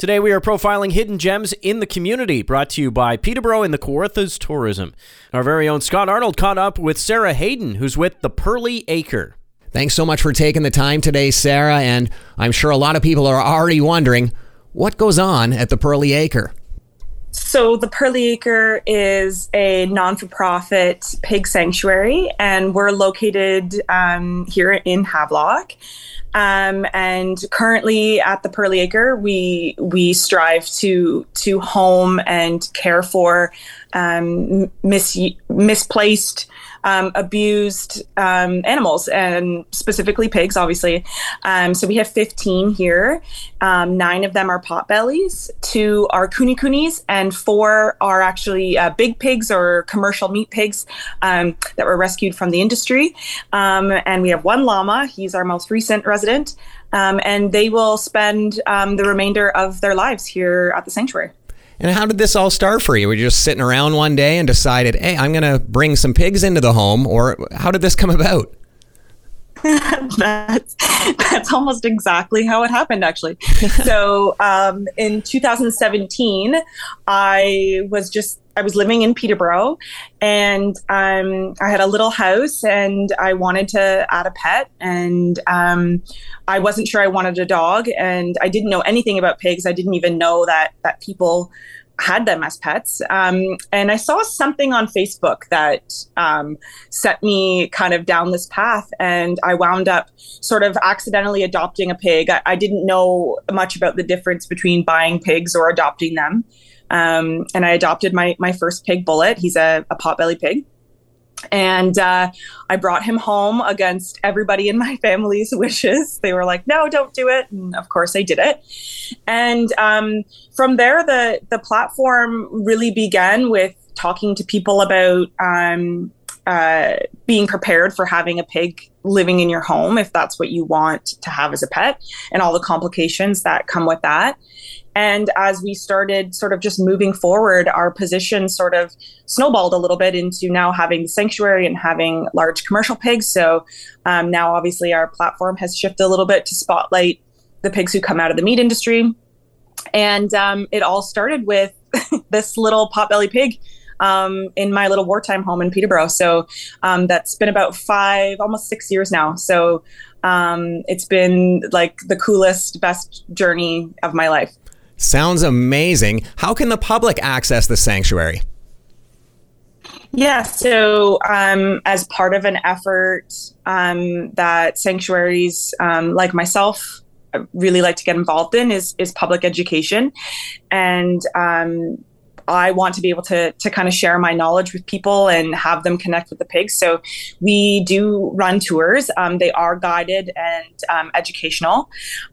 Today we are profiling hidden gems in the community, brought to you by Peterborough and the Kawarthas Tourism. Our very own Scott Arnold caught up with Sarah Hayden, who's with the Pearly Acre. Thanks so much for taking the time today, Sarah, and I'm sure a lot of people are already wondering what goes on at the Pearly Acre. So the Pearly Acre is a non-for-profit pig sanctuary, and we're located here in Havelock. And currently at the Pearly Acre, we strive to home and care for misplaced, abused animals, and specifically pigs, obviously. So we have 15 here. 9 of them are potbellies, 2 are kuni-kunis, and 4 are actually big pigs or commercial meat pigs that were rescued from the industry. And we have 1 llama. He's our most recent resident. And they will spend the remainder of their lives here at the sanctuary. And how did this all start for you? Were you just sitting around one day and decided, hey, I'm going to bring some pigs into the home? Or how did this come about? That's almost exactly how it happened, actually. So in 2017, I was living in Peterborough, and I had a little house, and I wanted to add a pet, and I wasn't sure I wanted a dog, and I didn't know anything about pigs. I didn't even know that people had them as pets. And I saw something on Facebook that set me kind of down this path, and I wound up sort of accidentally adopting a pig. I didn't know much about the difference between buying pigs or adopting them. And I adopted my first pig, Bullet. He's a potbelly pig. And I brought him home against everybody in my family's wishes. They were like, no, don't do it. And of course I did it. And from there, the platform really began with talking to people about being prepared for having a pig living in your home, if that's what you want to have as a pet, and all the complications that come with that. And as we started sort of just moving forward, our position sort of snowballed a little bit into now having the sanctuary and having large commercial pigs. So now obviously our platform has shifted a little bit to spotlight the pigs who come out of the meat industry. And it all started with this little potbelly pig in my little wartime home in Peterborough. So that's been about 5, almost 6 years now. So it's been like the coolest, best journey of my life. Sounds amazing. How can the public access the sanctuary? Yeah, so as part of an effort that sanctuaries like myself really like to get involved in is public education. And I want to be able to kind of share my knowledge with people and have them connect with the pigs. So we do run tours. They are guided and educational.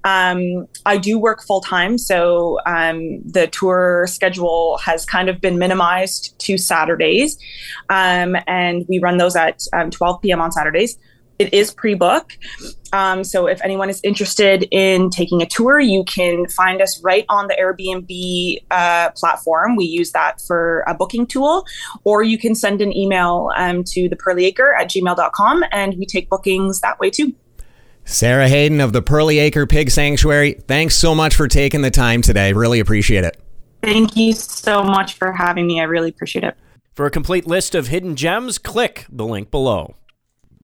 I do work full time. So the tour schedule has kind of been minimized to Saturdays. And we run those at 12 p.m. on Saturdays. It is pre-book. So if anyone is interested in taking a tour, you can find us right on the Airbnb platform. We use that for a booking tool, or you can send an email to thepearlyacre@gmail.com, and we take bookings that way too. Sarah Hayden of the Pearly Acre Pig Sanctuary, thanks so much for taking the time today. Really appreciate it. Thank you so much for having me. I really appreciate it. For a complete list of hidden gems, click the link below.